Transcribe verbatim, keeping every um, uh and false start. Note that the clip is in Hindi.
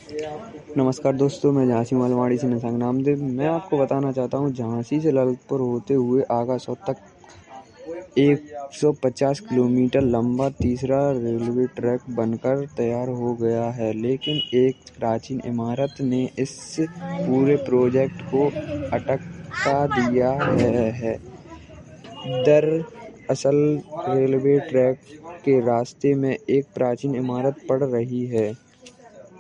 नमस्कार दोस्तों, मैं झांसी मालवाड़ी से निशंक नामदेव। मैं आपको बताना चाहता हूँ, झांसी से ललितपुर होते हुए आगासौ तक एक सौ पचास किलोमीटर लंबा तीसरा रेलवे ट्रैक बनकर तैयार हो गया है, लेकिन एक प्राचीन इमारत ने इस पूरे प्रोजेक्ट को अटका दिया है। दरअसल रेलवे ट्रैक के रास्ते में एक प्राचीन इमारत पड़ रही है,